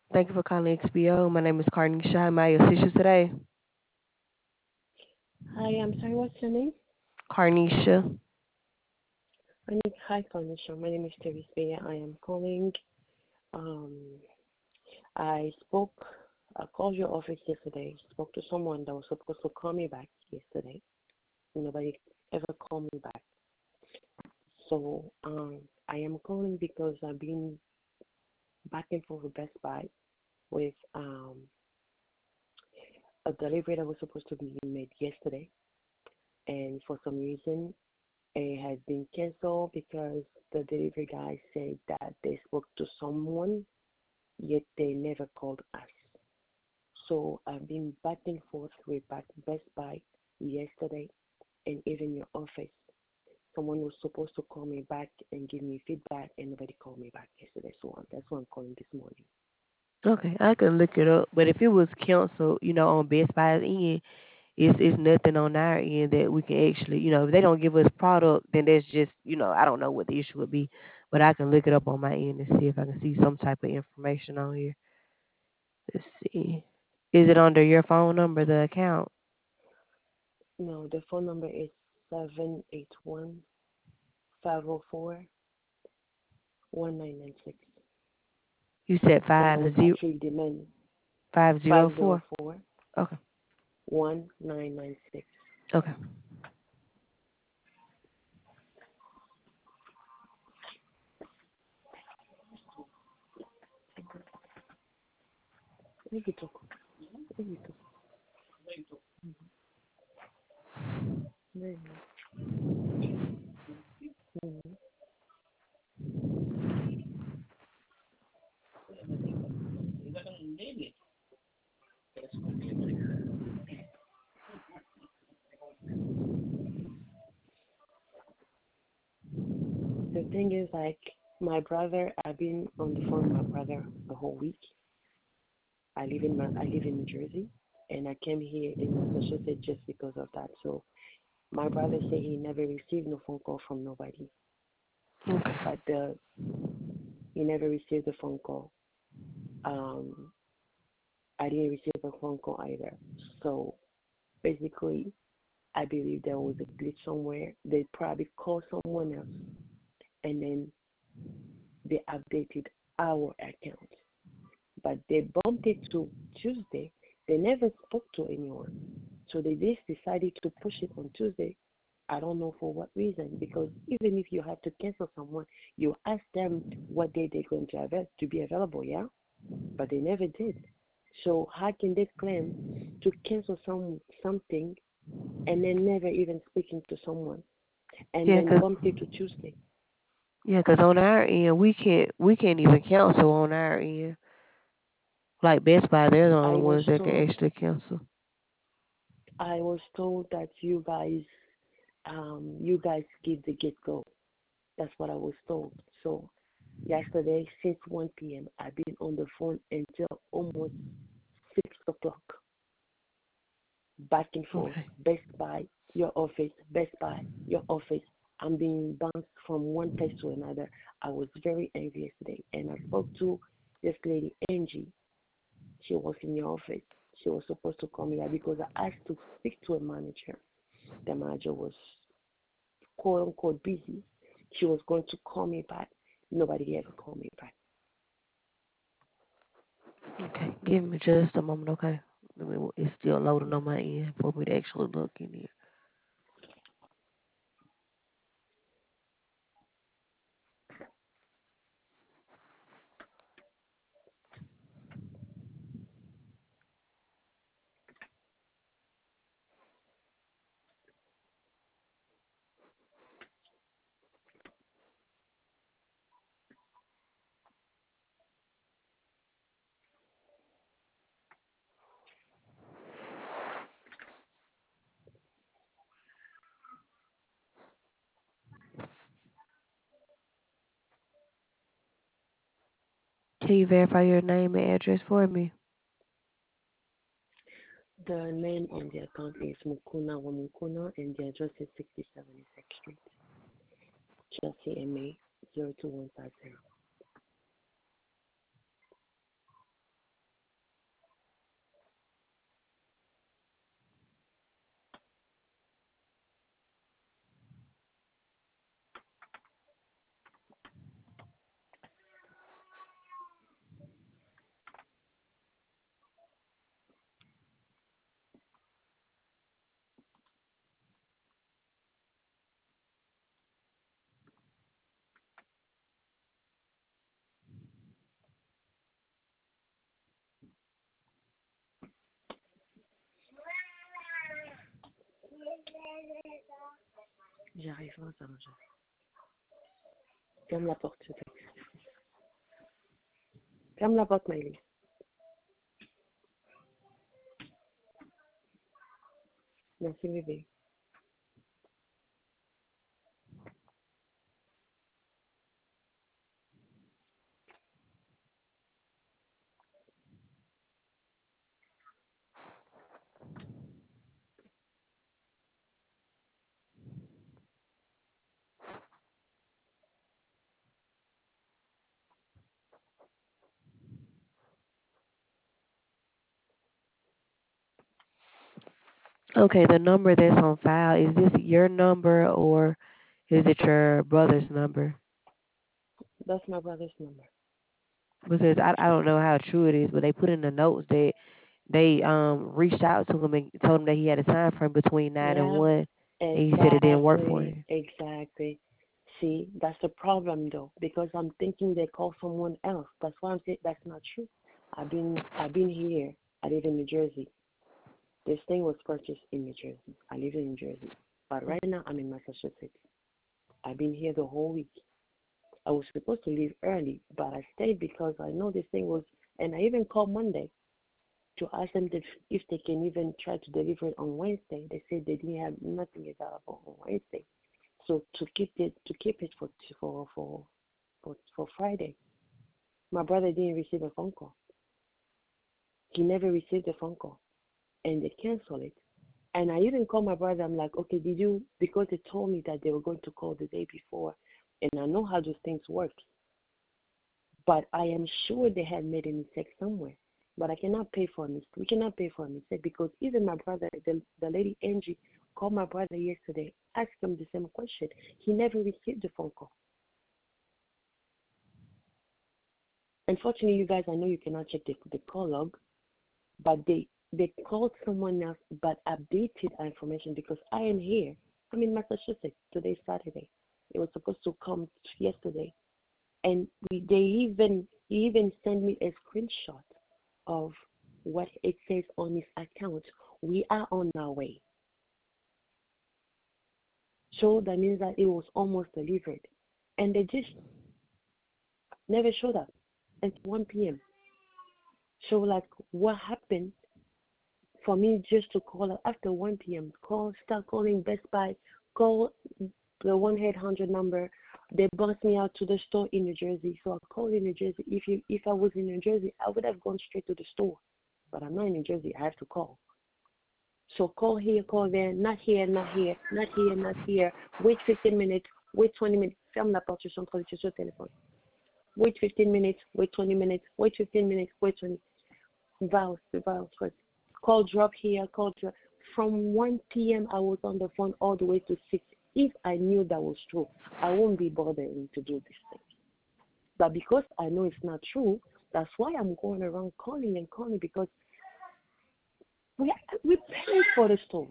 Thank you for calling XBO. My name is Carnisha. How may I assist you today? Hi, I'm sorry, what's your name? Carnisha. Hi, Carnisha. My name is Teresa Bea. I am calling. Um, I spoke, I called your office yesterday, spoke to someone that was supposed to call me back yesterday. Nobody ever called me back. So, I am calling because I've been back and forth with Best Buy with a delivery that was supposed to be made yesterday. And for some reason, it has been canceled because the delivery guy said that they spoke to someone, yet they never called us. So I've been back and forth with Best Buy yesterday and even your office. Someone was supposed to call me back and give me feedback, and nobody called me back yesterday. So that's why I'm calling this morning. Okay, I can look it up. But if it was canceled, on Best Buy's end, it's nothing on our end that we can actually, if they don't give us product, then that's just, I don't know what the issue would be. But I can look it up on my end and see if I can see some type of information on here. Let's see. Is it under your phone number, the account? No, the phone number is 781-504-1996. You said That five was zero actually the man. 504. 504 Okay. 1996. Okay. Nikito. Nikito. Mhm. The thing is, like, my brother, I've been on the phone with my brother the whole week. I live in New Jersey, and I came here in Massachusetts just because of that. So my brother said he never received no phone call from nobody, Okay. but he never received a phone call. Um, I didn't receive a phone call either. So basically, I believe there was a glitch somewhere. They probably called someone else, and then they updated our account. But they bumped it to Tuesday. They never spoke to anyone. So they just decided to push it on Tuesday. I don't know for what reason, because even if you have to cancel someone, you ask them what day they're going to to be available, yeah? But they never did. So how can they claim to cancel something and then never even speaking to someone and Yeah, then cause bumped it to Tuesday? yeah, 'cause on our end we can't even cancel on our end. Like Best Buy, they're the I only was ones that can told actually cancel. I was told that you guys give the get go. That's what I was told. So yesterday, since 1 p.m., I've been on the phone until almost 6 o'clock, back and forth. Okay. Best Buy, your office, Best Buy, your office. I'm being bounced from one place to another. I was very angry yesterday, and I spoke to this lady, Angie. She was in your office. She was supposed to call me back because I asked to speak to a manager. The manager was quote unquote busy. She was going to call me back. Nobody ever called me back. Okay. Give me just a moment, okay? It's still loading on my end for me to actually look in here. Can you verify your name and address for me? The name on the account is Mukuna Wamukuna, and the address is 67 Essex Street, Chelsea, MA 02150. J'arrive pas à manger. Ferme la porte, s'il te plaît. Ferme la porte, Miley. Merci, bébé. Okay, the number that's on file, is this your number or is it your brother's number? That's my brother's number. Because I don't know how true it is, but they put in the notes that they reached out to him and told him that he had a time frame between 9 and Yeah, 1, and he said it didn't work for exactly, him. exactly. See, that's the problem though, because I'm thinking they call someone else. That's why I'm saying that's not true. I've been here. I live in New Jersey. This thing was purchased in New Jersey. I live in New Jersey. But right now I'm in Massachusetts. I've been here the whole week. I was supposed to leave early, but I stayed because I know this thing was, and I even called Monday to ask them if they can even try to deliver it on Wednesday. They said they didn't have nothing available on Wednesday. So to keep it for Friday. My brother didn't receive a phone call. He never received a phone call, and they canceled it. And I even called my brother. I'm like, okay, did you? Because they told me that they were going to call the day before, and I know how those things work. But I am sure they had made a mistake somewhere. But I cannot pay for a mistake. We cannot pay for a mistake because even my brother, the lady Angie, called my brother yesterday, asked him the same question. He never received the phone call. Unfortunately, you guys, I know you cannot check the call log, but they called someone else but updated our information because I am here. I'm in Massachusetts. Today's Saturday. It was supposed to come yesterday, and they even sent me a screenshot of what it says on his account. We are on our way. So that means that it was almost delivered, and they just never showed up at 1 p.m. So like, what happened for me just to call after 1 p.m. Start calling Best Buy, call the 1-800 number. They bussed me out to the store in New Jersey. So I called in New Jersey. If I was in New Jersey, I would have gone straight to the store. But I'm not in New Jersey. I have to call. So call here, call there, not here, not here, not here, not here. Wait 15 minutes, wait 20 minutes. Ferme la porte, je suis en train de sur le téléphone. Wait 15 minutes, wait 20 minutes, wait 15 minutes, wait 20. Vows. Call drop here, call drop. From 1 p.m. I was on the phone all the way to 6. If I knew that was true, I won't be bothering to do this thing. But because I know it's not true, that's why I'm going around calling and calling because we paid for the store.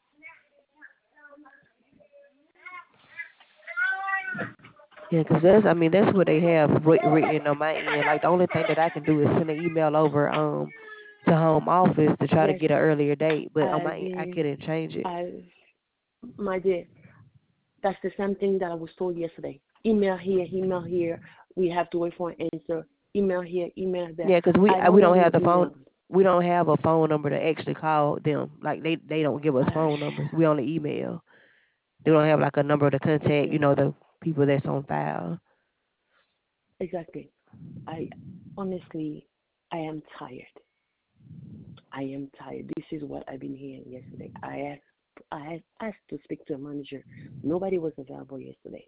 Yeah, because that's what they have written on my end. Like the only thing that I can do is send an email over to home office to try to Yes, get an earlier date, but on my I've end, I been, couldn't change it. I've, my dear, that's the same thing that I was told yesterday. Email here, email here. We have to wait for an answer. Email here, email there. Yeah, because we I don't we want don't no have the phone. emails. We don't have a phone number to actually call them. Like they don't give us I, phone numbers. We only email. They don't have like a number to contact. yeah, The people that's on file. exactly. I honestly, I am tired. I am tired. This is what I've been hearing yesterday. I asked to speak to a manager. Nobody was available yesterday.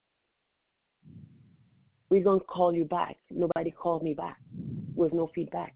We're gonna call you back. Nobody called me back with no feedback.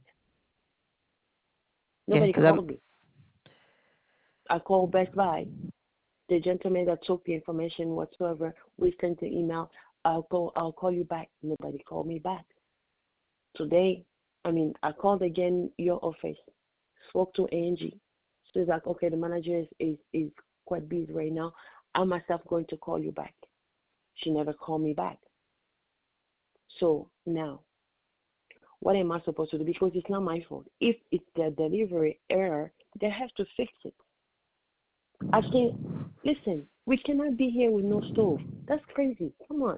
Yeah, Nobody because I'm called me. I called Best Buy. The gentleman that took the information whatsoever, we sent the email. I'll call you back. Nobody called me back. Today, I called again your office, spoke to Angie. She's like, okay, the manager is quite busy right now. I'm myself going to call you back. She never called me back. So now, what am I supposed to do? Because it's not my fault. If it's the delivery error, they have to fix it. I think Listen, we cannot be here with no stove. That's crazy. Come on.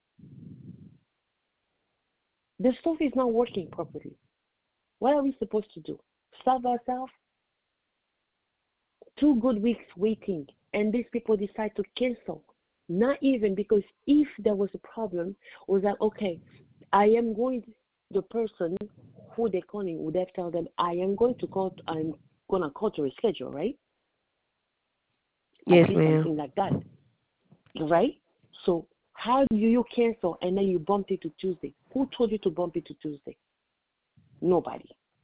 The stove is not working properly. What are we supposed to do? Starve ourselves? 2 good weeks waiting, and these people decide to cancel. Not even because if there was a problem, was that okay? I am going. The person who they're calling would have told them, I am going to call. I'm gonna call to reschedule, right? At Yes, least ma'am. something like that, right? So how do you cancel and then you bump it to Tuesday? Who told you to bump it to Tuesday? Nobody.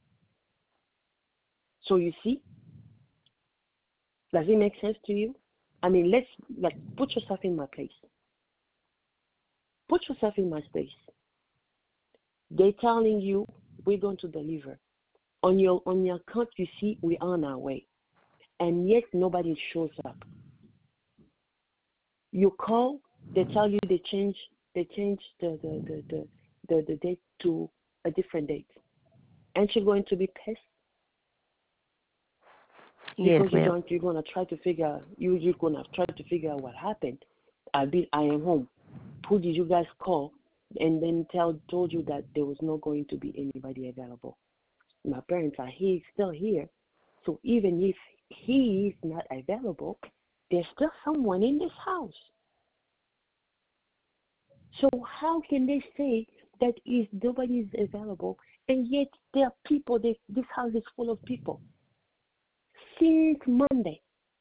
So you see, does it make sense to you? I mean, let's put yourself in my place. Put yourself in my space. They're telling you we're going to deliver. On your account, you see we're on our way, and yet nobody shows up. You call, they tell you they change the date to a different date. Aren't you going to be pissed? Yes, Because ma'am. you're gonna try to figure out what happened. I am home. Who did you guys call? And then told you that there was not going to be anybody available. My parents are still here, so even if he is not available, there's still someone in this house. So how can they say that is nobody is available, and yet there are people? This house is full of people since Monday.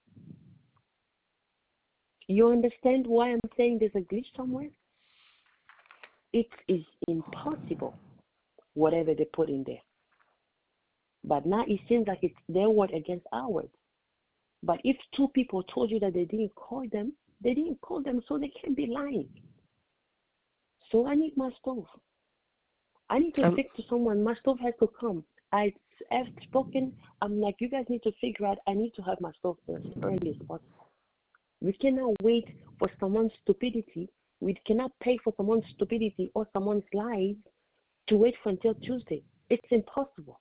You understand why I'm saying there's a glitch somewhere? It is impossible, whatever they put in there. But now it seems like it's their word against ours. But if 2 people told you that they didn't call them, so they can't be lying. So I need my stove. I need to speak to someone. My stove has to come. I have spoken. I'm like, you guys need to figure out, I need to have my stove as early as possible. We cannot wait for someone's stupidity. We cannot pay for someone's stupidity or someone's lies to wait for until Tuesday. It's impossible.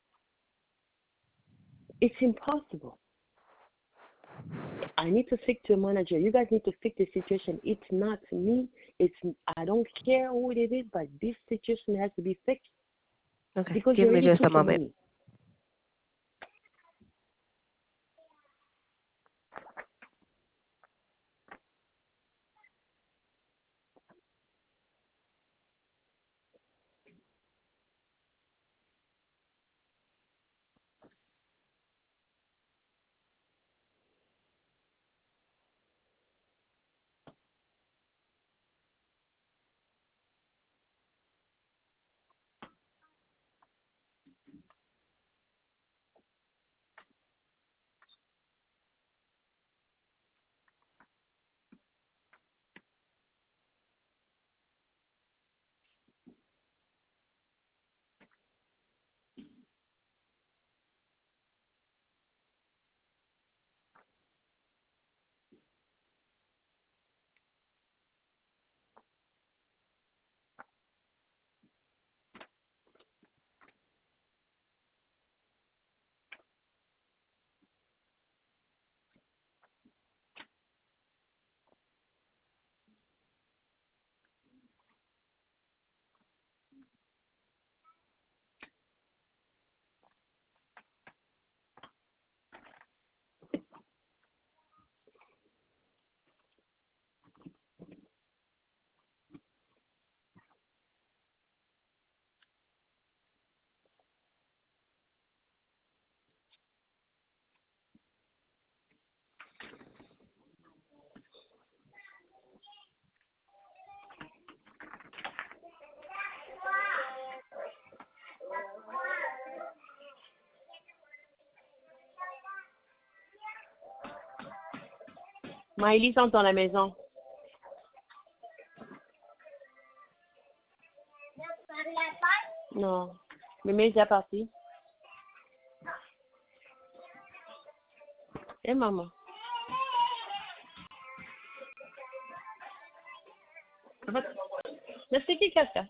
It's impossible. I need to speak to a manager. You guys need to fix the situation. It's not me. I don't care who it is, but this situation has to be fixed. Okay, Because you give me already just a took the moment. money. Miley sont dans la maison. Non. Mémé est déjà partie. Et maman. Mais c'est qui a fait?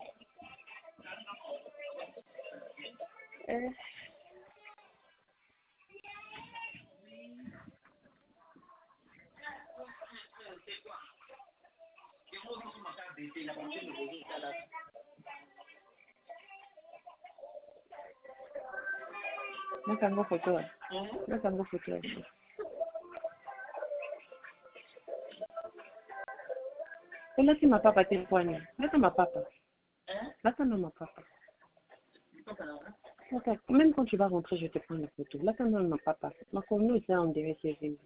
Là, ça me photo. Là, ça me photo. Là, c'est ma papa, t'es poignée. Là, c'est ma papa. Là, c'est ma papa. Même quand tu vas rentrer, je te prends la photo. Là, c'est ma papa. Ma commune, c'est en direct, c'est vrai.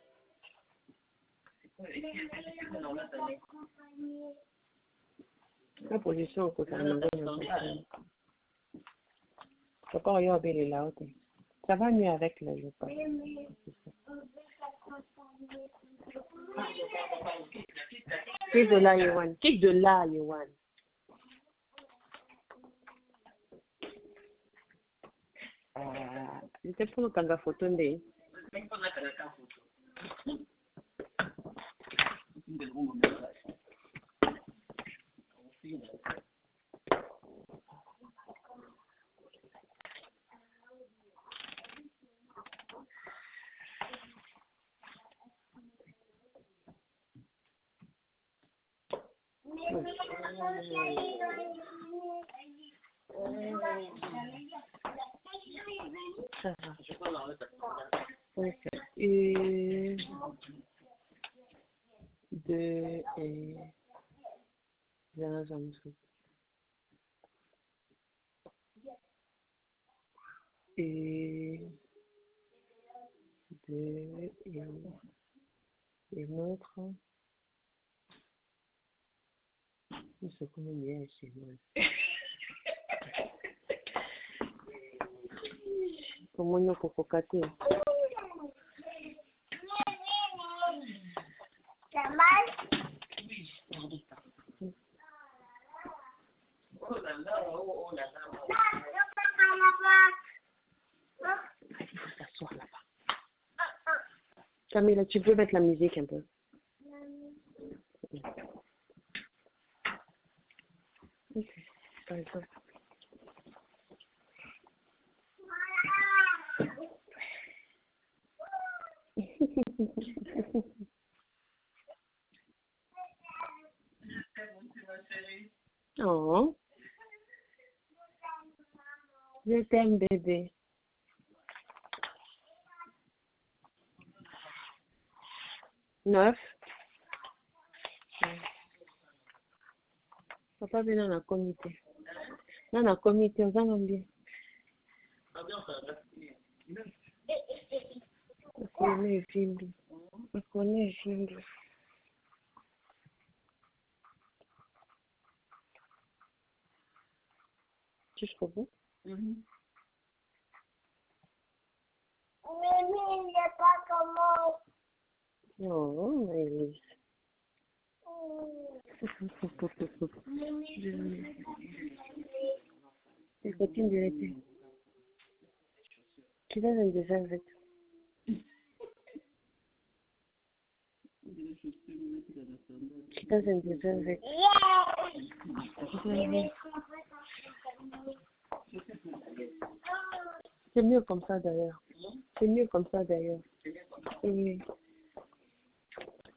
La position, c'est ça. Encore, il y a les là. Ça va mieux avec le jeu. Kick de là, Yohan. Kick de là, Yohan. Je te prends quand la photo n'est. Ça va. Ok. 1, 2 et... Là, j'en ai 1, 2 et l'autre. C'est comme bien chez moi. Comment nous faut cater? Ça mal? Oh là là, oh là là. S'asseoir là-bas. Camille, tu peux mettre la musique un peu. Ok, par exemple. Oh, je t'aime bébé. Neuf. Papa vient dans le comité. Dans le comité, on va bien. On connaît le film. On connaît le film. Jusqu'au bout. Mais il n'est pas comment. Non, Élise. Les copines de l'été. Qui va dans des avec? Qui va dans des avec? C'est mieux comme ça d'ailleurs. C'est mieux comme ça d'ailleurs. Oui.